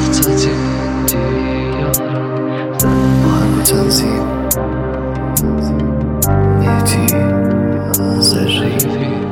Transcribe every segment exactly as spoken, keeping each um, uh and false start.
تنظیم نیتی zerrivi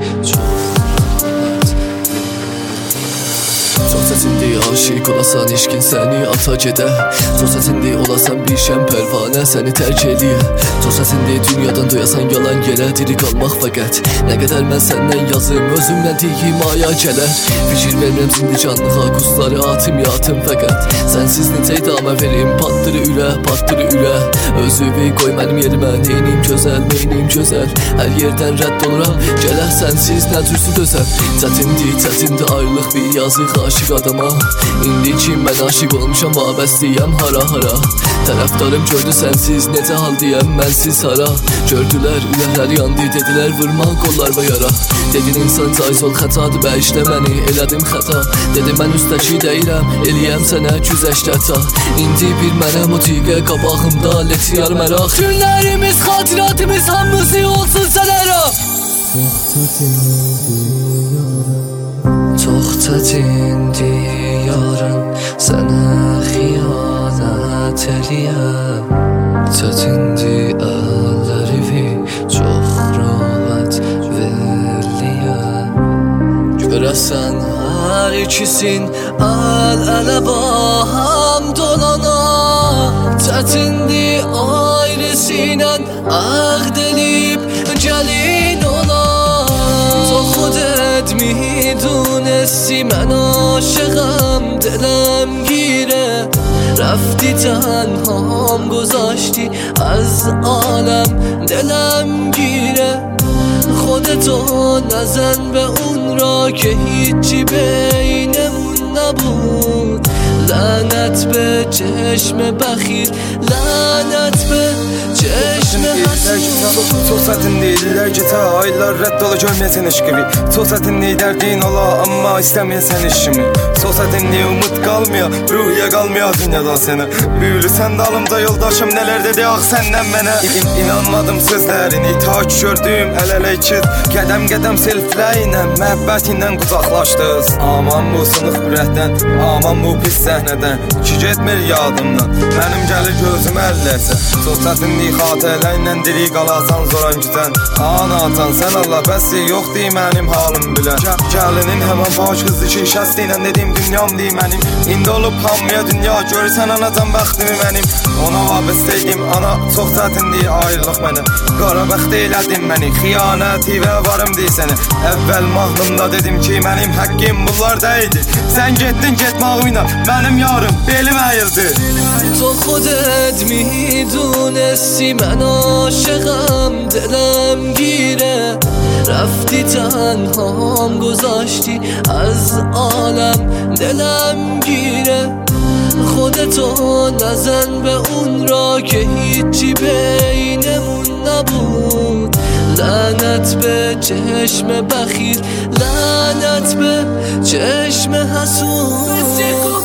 Çox çətindir aşiq olasan, işkin səni ata gedə. Çox çətindir olasan bir şəm pərvanə səni tərk eləyə. Çox çətindir dünyadan duyasan yalan yerə diri qalmaq fəqət. Nə qədər mən səndən yazım, özümlə deyim aya gələr. Fikir vermirəm zindicanlığa, quzları atım yatım fəqət. Sənsiz necə idamə verim, patdırı ürə, patdırı ürə. Özüvi qoy mənim yerimə, neynim gözəl, neynim gözəl. Hər yerdən rədd oluram, gələr sənsiz nə cürsü dözəm. Çətindir, çətindir ayrılıq bir yazıq aşıq adama. İndi ki mən aşıq olmuşam, vabəstiyəm hara hara. Tərəfdarım gördü sənsiz, necə hal deyəm mənsiz hara. Gördülər, ürəklər yandı, dedilər vurma qollar və yara. Dedin insan caiz ol, xətadır bəyişlə məni, elədim xəta. Dedim mən üstəki deyirəm, eləyəm sənə güzəştəta. İndi bir mənəm o diqə qabağımda, letiyar məraq. Günlərimiz, xatiratımız hamımızı olsun sənərə. Çox çətindir yarın sənə xiyanət eləyəm. Çətindir əllərimi çox rahat verliyəm. Görəsən hər ikisin əl-ələ baham dolana. Çətindir ayrısıyla əqd elib gəlin ola. خودت میدونستی من عاشقم دلم گیره رفتی تنهام گذاشتی از عالم دلم گیره خودتو نزن به اون را که هیچی بینمون نبود لعنت به چشم بخیل لعنت به چشم حسود Çox çətindir, illər keçə, aylar rədd ola görməyəsən eşqimi. Çox çətindir, dərdin ola, amma istəməyəsən işimi. Çox çətindir, umut qalmaya, ruhiyə qalmaya dünyadan sənə. Büyülüsən dalımda yoldaşım, nələr dedi ağ səndən mənə. İn İnanmadım sözlərini, taç gördüm əl-ələ ikiz. Qədəm qədəm selfləyinə, məhəbbətinlə qucaqlaşdız. Aman bu sınıq ürəkdən, aman bu pis səhnədən. Ki getmir yadımdan, mənim gəlir gözüm əlləsə. Çox çətindir, xatirələyinlə diri qalasan zoran güdən. Anatan sən Allah bəsi yoxdur mənim halım bilən. Gəlinin həmən baş qızı ki şəstiylə dedim dünyam deyim mənim. İndi olub hamıya dünya görürsən anacan bəxtimi mənim. Ona vabəstəydim ana çox çətindir ayrılıq mənə. Qara bəxt elədin məni xiyanəti və varım deyil sənə. Əvvəl mahnımda dedim ki mənim həqqim bunlar deyildi. Sən getdin getmağıyla mənim yarım belim əyildi. تو خودت میدونستی من عاشقم دلم گیره رفتی تنهام گذاشتی از عالم دلم گیره خودتو نزن به اون را که هیچی بینمون نبود لعنت به چشم بخیل لعنت به چشم حسود